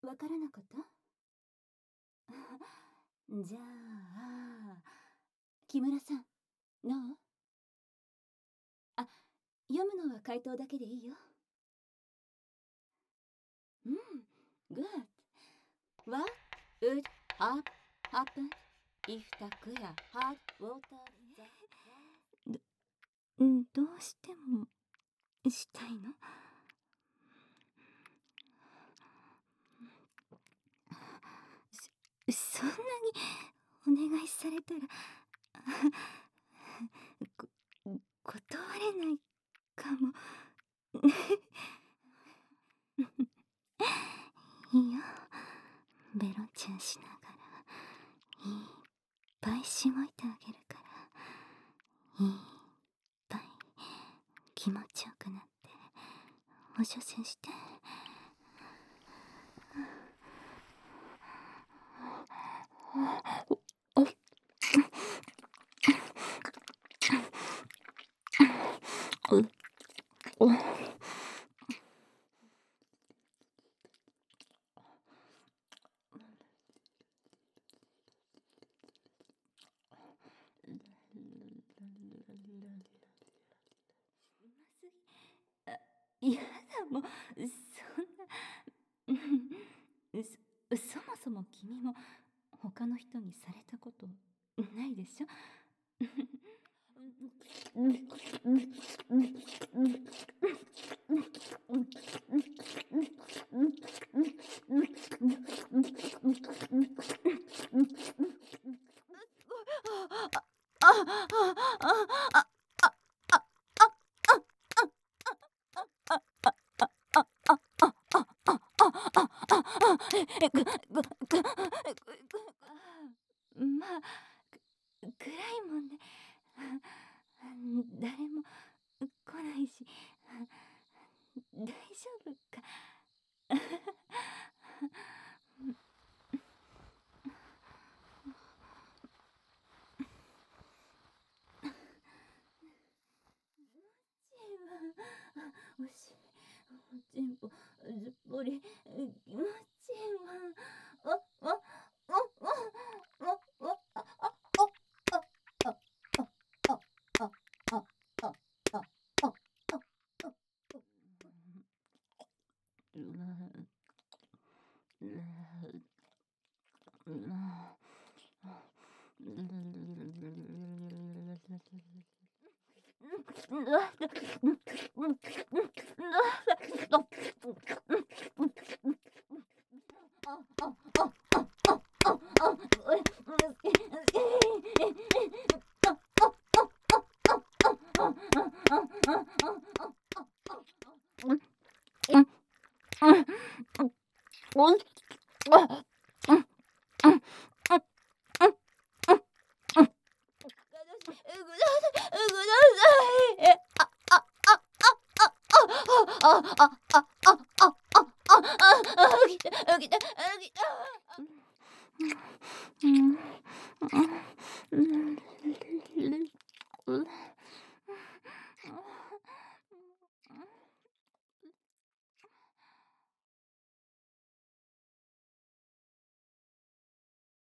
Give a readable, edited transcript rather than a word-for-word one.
わからなかった？じゃあ、木村さん、どう？あ、読むのは回答だけでいいよ。うん、good. What would happen if Takuya had water the... どうしてもしたいの？そんなにお願いされたら断れないかも。いいよ、ベロチュンしながらいっぱいしごいてあげるから、いっぱい気持ちよくなっておしょせして。いやだ、もうそんなそもそも君も他の人にされたことないでしょ？まあ、暗いもんで誰も来ないし大丈夫か。おしおちんぽずっぽり気持ちいいわ。